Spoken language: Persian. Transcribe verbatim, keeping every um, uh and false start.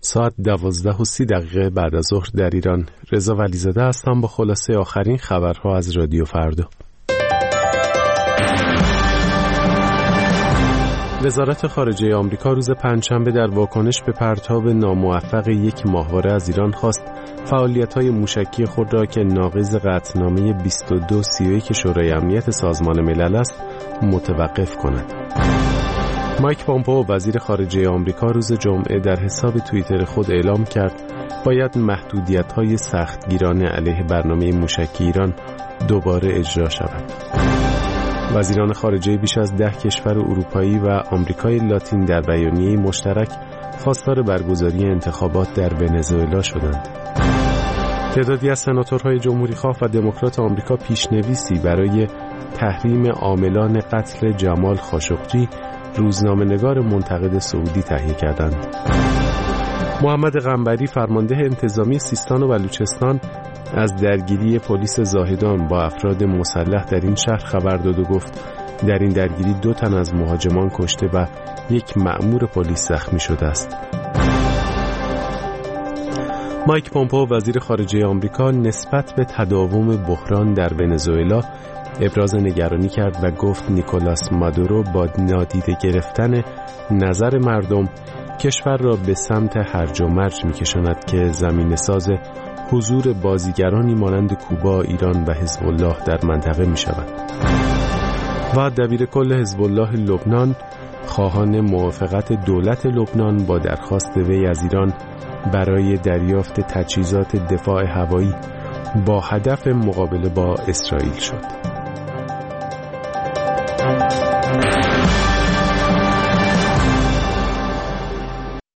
ساعت دوازده و سی دقیقه بعد از ظهر در ایران. رضا ولیزاده هستم با خلاصه آخرین خبرها از رادیو فردا. وزارت خارجه آمریکا روز پنجشنبه در واکنش به پرتاب ناموفق یک ماهواره از ایران خواست فعالیت‌های موشکی خود را که ناقض قطعنامه بیست و دو سی و یک شورای امنیت سازمان ملل است متوقف کند. مایک پامپئو وزیر خارجه آمریکا روز جمعه در حساب توییتر خود اعلام کرد باید محدودیت‌های سختگیرانه علیه برنامه موشکی ایران دوباره اجرا شود. وزیران خارجه بیش از ده کشور اروپایی و آمریکای لاتین در بیانیه مشترک خواستار برگزاری انتخابات در ونزوئلا شدند. تعدادی از سناتورهای جمهوری‌خواه و دموکرات آمریکا پیشنویسی برای تحریم عاملان قتل جمال خاشقجی، روزنامه‌نگار منتقد سعودی، تهیه کردند. محمد قنبری فرمانده انتظامی سیستان و بلوچستان از درگیری پلیس زاهدان با افراد مسلح در این شهر خبر داد و گفت در این درگیری دو تن از مهاجمان کشته و یک مأمور پلیس زخمی شده است. مایک پامپئو وزیر خارجه آمریکا نسبت به تداوم بحران در ونزوئلا ابراز نگرانی کرد و گفت نیکولاس مادورو با نادیده گرفتن نظر مردم کشور را به سمت هرج و مرج می‌کشاند که زمینه‌ساز حضور بازیگرانی مانند کوبا، ایران و حزب الله در منطقه می‌شود. و دبیر کل حزب الله لبنان خواهان موافقت دولت لبنان با درخواست وی از ایران برای دریافت تجهیزات دفاع هوایی با هدف مقابله با اسرائیل شد.